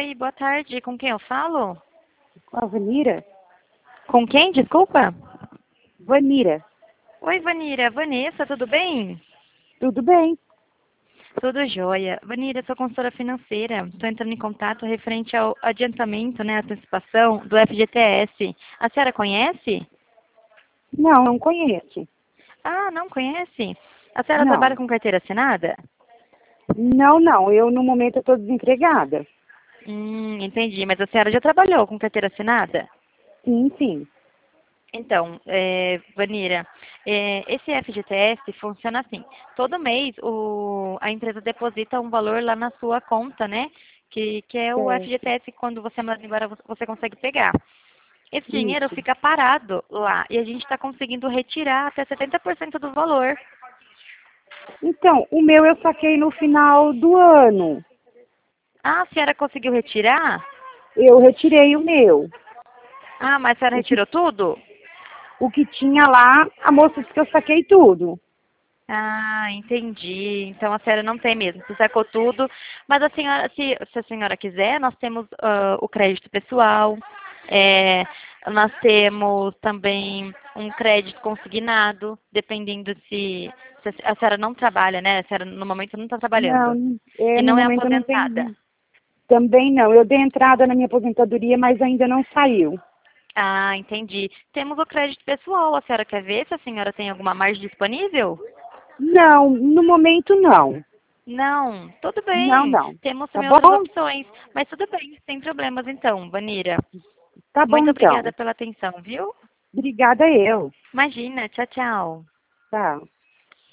Oi, boa tarde. Com quem eu falo? Com a Vanira? Com quem, desculpa? Vanira, Oi, Vanira. Vanessa, tudo bem? tudo bem? Tudo jóia. Vanira, eu sou consultora financeira. Estou entrando em contato referente ao adiantamento, né, antecipação do FGTS. A senhora conhece? Não, não conheço. Ah, não conhece? A senhora trabalha Não. com carteira assinada? Não. Eu, no momento, estou desempregada. Entendi. Mas a senhora já trabalhou com carteira assinada? Sim, sim. Então, Vanira, esse FGTS funciona assim. Todo mês a empresa deposita um valor lá na sua conta, né? Que é o Certo. FGTS, quando você manda embora, você consegue pegar. Esse dinheiro Isso. fica parado lá e a gente está conseguindo retirar até 70% do valor. Então, o meu eu saquei no final do ano. Ah, a senhora conseguiu retirar? Eu retirei o meu. Ah, mas a senhora O que, retirou tudo? o que tinha lá, a moça disse que eu saquei tudo. Ah, entendi. Então a senhora não tem mesmo, você sacou tudo. Mas a senhora, se a senhora quiser, nós temos o crédito pessoal, é, nós temos também um crédito consignado, dependendo se a senhora não trabalha, né? A senhora no momento não está trabalhando. Não, E no não é momento eu não aposentada. tenho. Também não. Eu dei entrada na minha aposentadoria, mas ainda não saiu. Ah, entendi. Temos o crédito pessoal. A senhora quer ver se a senhora tem alguma margem disponível? Não, no momento não. Não, tudo Não, bem. não. Temos Tá também outras bom? opções. Mas tudo bem, sem problemas então, Vanira. Tá bom Muito então. obrigada pela atenção, viu? Obrigada eu. Imagina, tchau, tchau. Tá.